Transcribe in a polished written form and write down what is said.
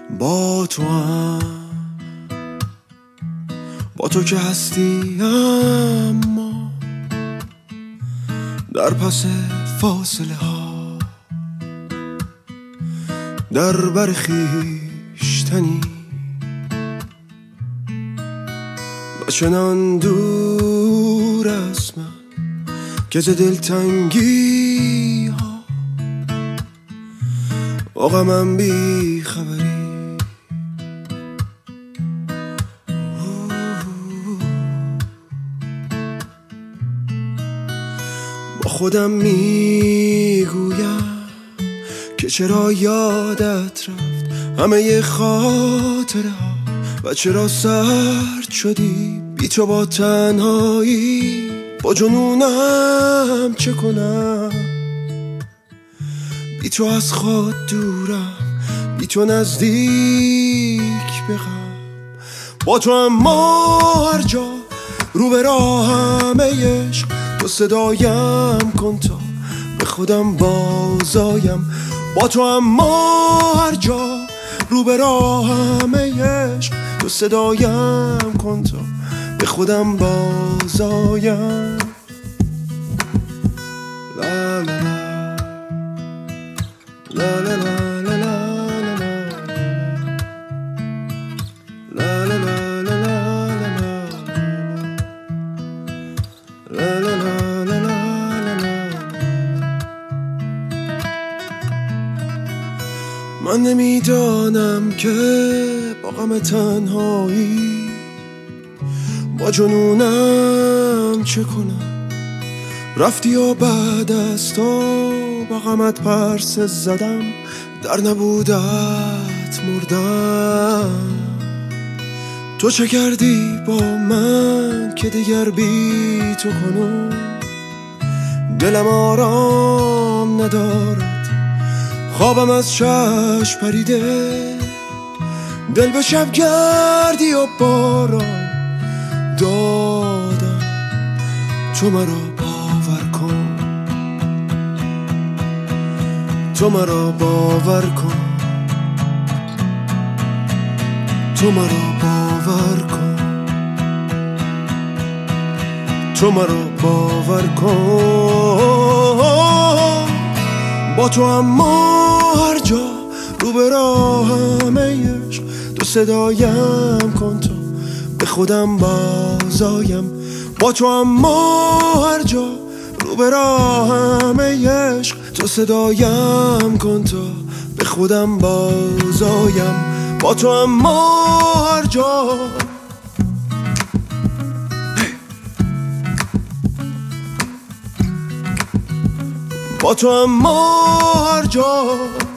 با تو هم، با تو که هستی اما در پس فاصله ها در بر خویشتنی و چنان دور از من که ز دلتنگی ها با غمم بی خبری. با خودم میگویم که چرا یادت رفت همه خاطره ها و چرا سرد شدی بی تو با تنهایی. با جنونم چه کنم، بی تو از خود دورم، بی تو نزدیک بغم. با تو اما هر جا رو به راهم عشق تو صدایم کن تا به خودم بازایم. با تو اما هر جا رو به راهم عشق تو صدایم کن تا به خودم بازایم. لا لا لا لا لا لا لا من نمیدانم که با غم تنهایی با جنونم چه کنم. رفتی و بعد از تو با غمت پرسه زدم، در نبودت مردم. تو چه کردی با من که دیگر بی تو کنم دلم آرام ندارد، خوابم از چشم پریده، دل به شب گردی و باران دادم. تو مرا باور کن، تو مرا باور کن، تو مرا باور کن، تو مرا باور کن. با تو اما هر جا رو به راهم عشق تو صدایم کن تا به خودم بازایم. با تو اما هر جا رو به راهم عشق تو صدایم کن تا به خودم بازایم. با تو اما هر جا، با تو اما هر جا